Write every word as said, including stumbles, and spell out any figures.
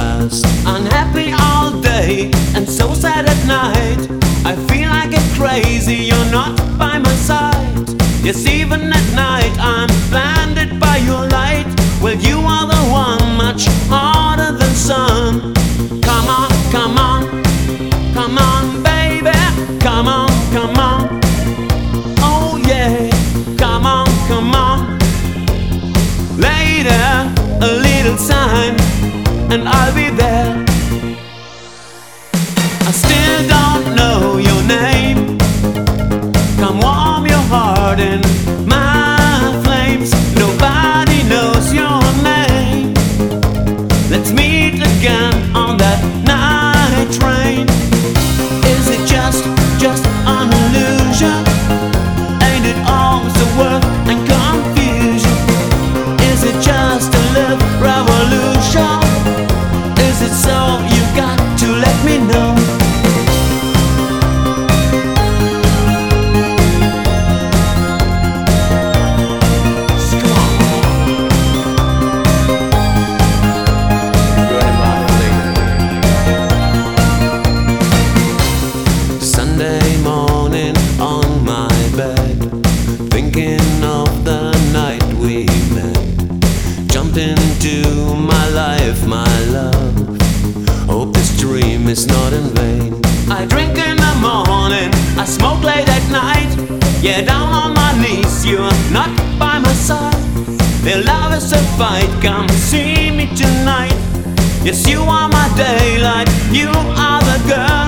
past. Unhappy all day and so sad at night. I feel I get crazy, you're not by my side. Yes, even at night I'm blinded by your light. Well, you are the one much harder than sun. Come on, come on, come on, baby. Come on, come on. Oh yeah, come on, come on. Later, a little time, and I'll be there. I still don't know your name. Come warm your heart in my flames. Nobody knows your name. Let's meet again on that night train. Is it just, just an illusion? Ain't it all so worth and confusion? Is it just a love revolution? Is it so? You got to let me know. Sunday morning on my bed, thinking of the night we met. Jumped into my life, my love. Hope this dream is not in vain. I drink in the morning, I smoke late at night. Yeah, down on my knees, you're not by my side. Their love is a fight, come see me tonight. Yes, you are my daylight, you are the girl